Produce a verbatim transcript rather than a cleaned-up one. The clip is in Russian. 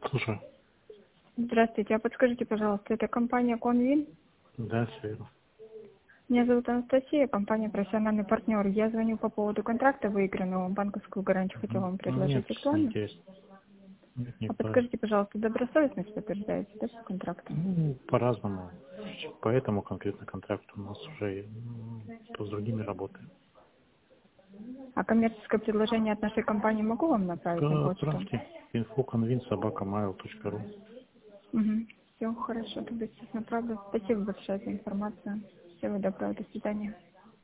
Слушай. Здравствуйте, а подскажите, пожалуйста, это компания Конвин? Да, все верно. Меня зовут Анастасия, компания «Профессиональный партнер». Я звоню по поводу контракта выигранного, банковскую гарантию хотела вам Нет, предложить. не Актуально? интересно. Нет, не А актуально. подскажите, пожалуйста, добросовестность подтверждаете, да, по контракту? Ну, по-разному. По этому конкретно контракту у нас уже м, то с другими работаем. А коммерческое предложение от нашей компании могу вам направить на Да, почту? отправьте инфо конвин собака mail точка ру. Угу. Все, хорошо, тогда сейчас направлю. Спасибо большое за информацию. Всего доброго, до свидания.